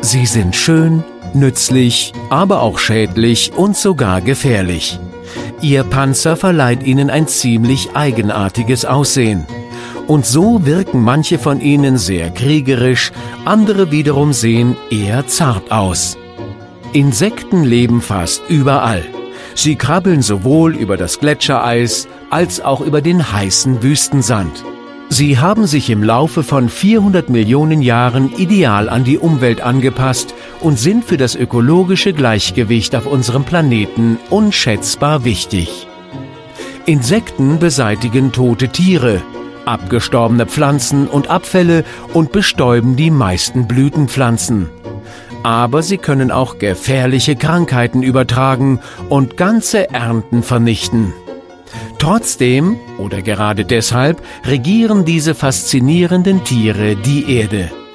Sie sind schön, nützlich, aber auch schädlich und sogar gefährlich. Ihr Panzer verleiht ihnen ein ziemlich eigenartiges Aussehen. Und so wirken manche von ihnen sehr kriegerisch, andere wiederum sehen eher zart aus. Insekten leben fast überall. Sie krabbeln sowohl über das Gletschereis als auch über den heißen Wüstensand. Sie haben sich im Laufe von 400 Millionen Jahren ideal an die Umwelt angepasst und sind für das ökologische Gleichgewicht auf unserem Planeten unschätzbar wichtig. Insekten beseitigen tote Tiere, abgestorbene Pflanzen und Abfälle und bestäuben die meisten Blütenpflanzen. Aber sie können auch gefährliche Krankheiten übertragen und ganze Ernten vernichten. Trotzdem, oder gerade deshalb, regieren diese faszinierenden Tiere die Erde.